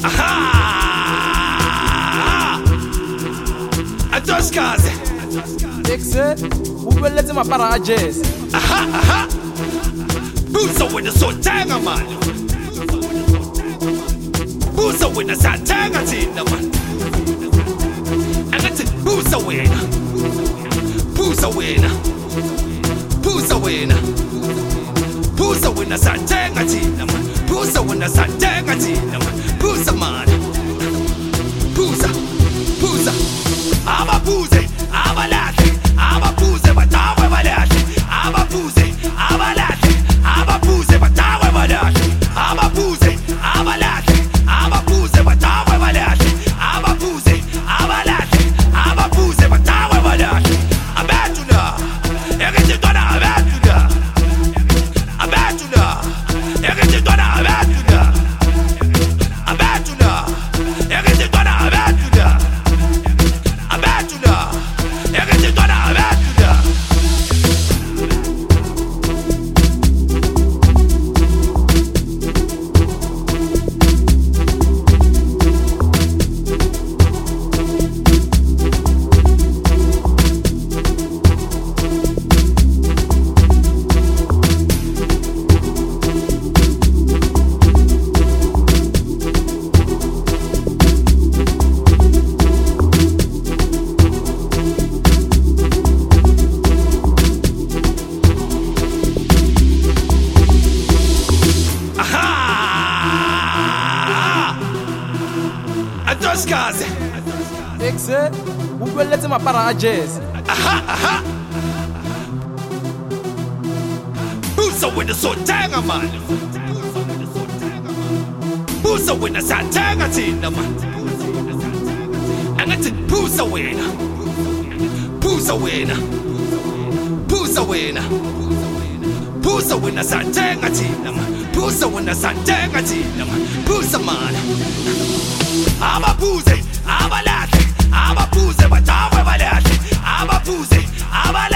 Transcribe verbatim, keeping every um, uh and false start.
Aha! Adoskaze. Exe, ubeleze mapara a jazz. Aha, aha. Busa with the sotanga man. Busa with the satanga tina man. And that's it. Busa winner. Busa winner. Busa winner. Busa winner satanga tina man. Busa winner satanga tina man. Busa man. Busa. Busa. Aba buze. Aba lati. Aba buze. Batawe balati. Aba buze. Aba lati. Aba buze. Batawe balati. Aba buze. Aba lati. Aba buze. Batawe balati. Aba buze. Aba lati. Aba buze. Batawe balati. Abatuna. Erete dona abatuna. Abatuna. Erete dona abatuna. Abatuna. Erete dona abatuna. Abatuna. Erete dona abatuna. Aha! Adoskaze. Exe, ubeleze mapara a jazz. Aha, aha. Busa with the sotanga man. Busa with the satanga tina man. And that's it. Busa winner. Busa winner. Busa winner. Busa winner satanga tina man. Busa winner satanga tina man. Busa man. Aba buze. Aba lati. Aba buze. Batawe balati. Aba buze. Aba